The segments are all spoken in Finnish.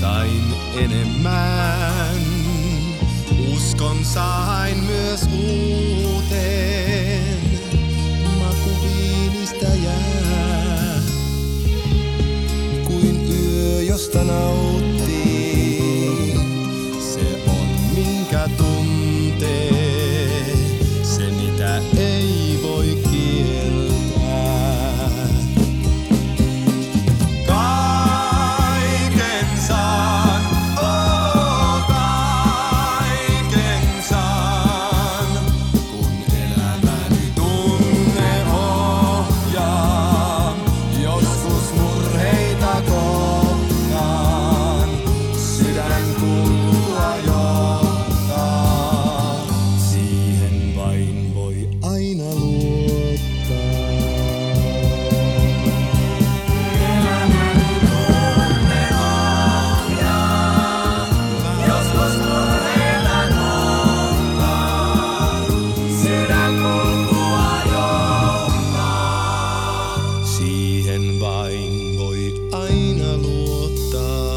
sain enemmän. Uskon sain myös uuteen, makuviinistä jää. Kuin yö, josta nauttii, se on minkä tuntee, se mitä ei voi kieltää. Kaiken saan, kaiken saan, kun elämäni tunne ohjaa. Joskus murheita kohtaan, sydän kulkua johtaa. Siihen vain voi aina luottaa. Elämäni tunne ohjaa. Joskus murheita kohtaan, sydän kulkua johtaa. Siihen vain voi aina luottaa.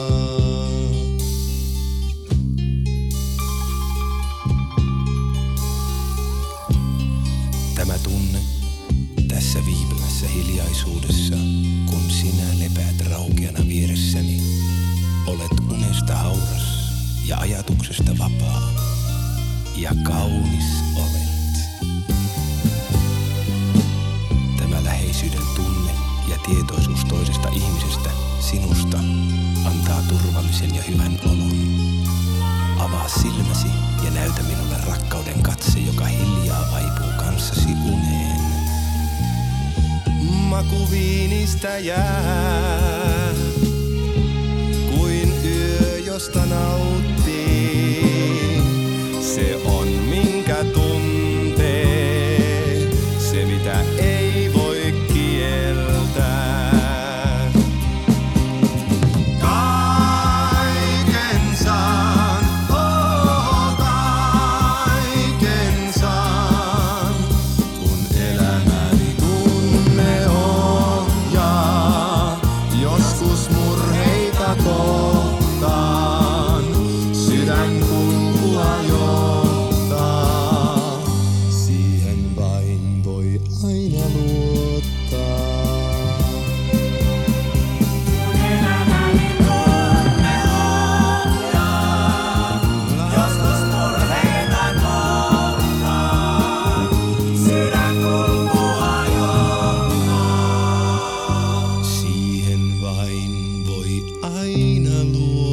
Tämä tunne tässä viipyvässä hiljaisuudessa, kun sinä lepäät raukeana vieressäni, olet unesta hauras ja ajatuksesta vapaa, ja kaunis olet. Tämä läheisyyden tunne ja tietoisuus toisesta ihmisestä, sinusta, antaa turvallisen ja hyvän olon. Avaa silmäsi ja näytä minulle rakkauden katse, joka hiljaa vaipuu kanssasi uneen. Makuviinistä jää, kuin yö, josta nauttii. Se on minkä tuntee, se mitä ei voi kieltää. Kaiken saan, kaiken saan, kun elämäni tunne ohjaa. Joskus murheita kohtaan, sydän kulkua johtaa. Siihen vain voi aina luottaa. Elämäni tunne ohjaa. Joskus murheita kohtaan, sydän kulkua johtaa. Siihen vain voi aina luottaa.